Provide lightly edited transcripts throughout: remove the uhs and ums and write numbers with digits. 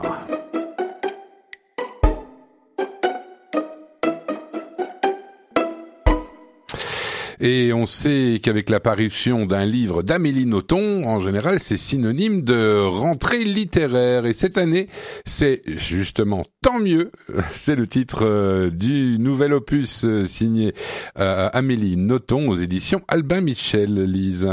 Et on sait qu'avec l'apparition d'un livre d'Amélie Nothomb, en général, c'est synonyme de rentrée littéraire. Et cette année, c'est justement tant mieux. C'est le titre du nouvel opus signé Amélie Nothomb aux éditions Albin Michel, Lise.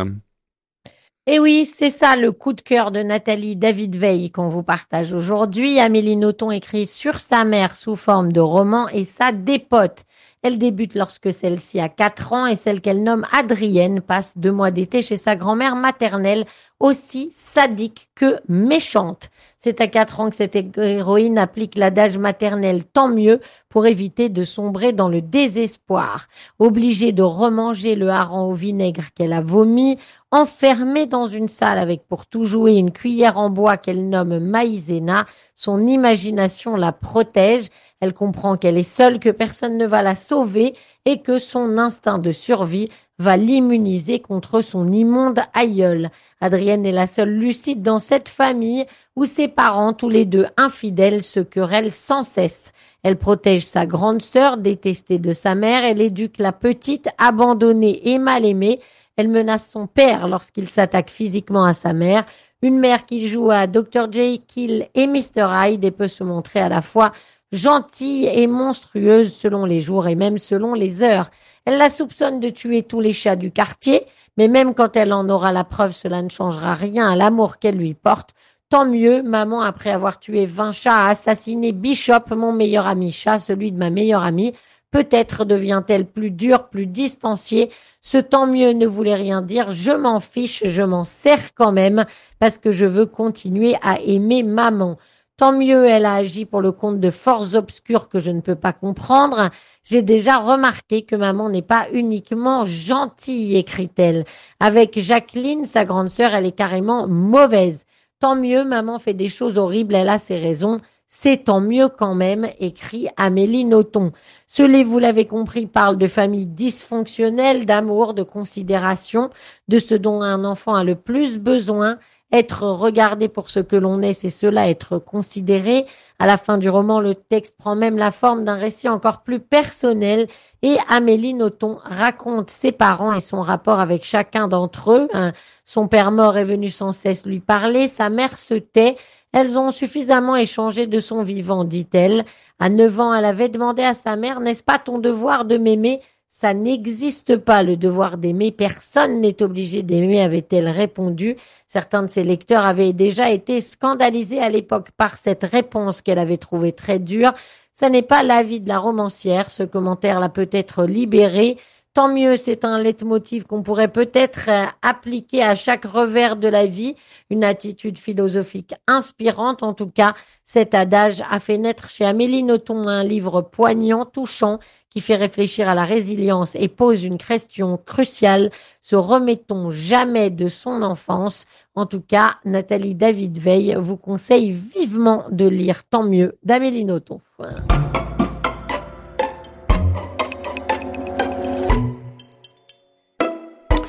Et oui, c'est ça le coup de cœur de Nathalie David-Veil qu'on vous partage aujourd'hui. Amélie Nothomb écrit sur sa mère sous forme de roman et ça dépote. Elle débute lorsque celle-ci a 4 ans et celle qu'elle nomme Adrienne passe 2 mois d'été chez sa grand-mère maternelle, aussi sadique que méchante. C'est à 4 ans que cette héroïne applique l'adage maternel tant mieux pour éviter de sombrer dans le désespoir. Obligée de remanger le hareng au vinaigre qu'elle a vomi, enfermée dans une salle avec pour tout jouer une cuillère en bois qu'elle nomme maïzena, son imagination la protège. Elle comprend qu'elle est seule, que personne ne va la sauver et que son instinct de survie va l'immuniser contre son immonde aïeul. Adrienne est la seule lucide dans cette famille où ses parents, tous les deux infidèles, se querellent sans cesse. Elle protège sa grande sœur, détestée de sa mère. Elle éduque la petite, abandonnée et mal aimée. Elle menace son père lorsqu'il s'attaque physiquement à sa mère. Une mère qui joue à Dr. Jekyll et Mr. Hyde et peut se montrer à la fois gentille et monstrueuse selon les jours et même selon les heures. Elle la soupçonne de tuer tous les chats du quartier, mais même quand elle en aura la preuve, cela ne changera rien à l'amour qu'elle lui porte. Tant mieux, maman, après avoir tué 20 chats, a assassiné Bishop, mon meilleur ami chat, celui de ma meilleure amie. Peut-être devient-elle plus dure, plus distanciée. Ce tant mieux ne voulait rien dire. Je m'en fiche, je m'en sers quand même parce que je veux continuer à aimer maman. Tant mieux, elle a agi pour le compte de forces obscures que je ne peux pas comprendre. J'ai déjà remarqué que maman n'est pas uniquement gentille, écrit-elle. Avec Jacqueline, sa grande sœur, elle est carrément mauvaise. Tant mieux, maman fait des choses horribles, elle a ses raisons. C'est tant mieux quand même, écrit Amélie Nothomb. Ce livre, vous l'avez compris, parle de famille dysfonctionnelle, d'amour, de considération, de ce dont un enfant a le plus besoin. Être regardé pour ce que l'on est, c'est cela, être considéré. À la fin du roman, le texte prend même la forme d'un récit encore plus personnel et Amélie Nothomb raconte ses parents et son rapport avec chacun d'entre eux. Son père mort est venu sans cesse lui parler, sa mère se tait. Elles ont suffisamment échangé de son vivant, dit-elle. À 9 ans, elle avait demandé à sa mère, n'est-ce pas ton devoir de m'aimer ? Ça n'existe pas, le devoir d'aimer. Personne n'est obligé d'aimer, avait-elle répondu. Certains de ses lecteurs avaient déjà été scandalisés à l'époque par cette réponse qu'elle avait trouvée très dure. Ça n'est pas l'avis de la romancière. Ce commentaire l'a peut-être libérée. Tant mieux, c'est un leitmotiv qu'on pourrait peut-être appliquer à chaque revers de la vie. Une attitude philosophique inspirante. En tout cas, cet adage a fait naître chez Amélie Nothomb un livre poignant, touchant, qui fait réfléchir à la résilience et pose une question cruciale. Se remet-on jamais de son enfance? En tout cas, Nathalie David-Veil vous conseille vivement de lire Tant mieux d'Amélie Nothomb.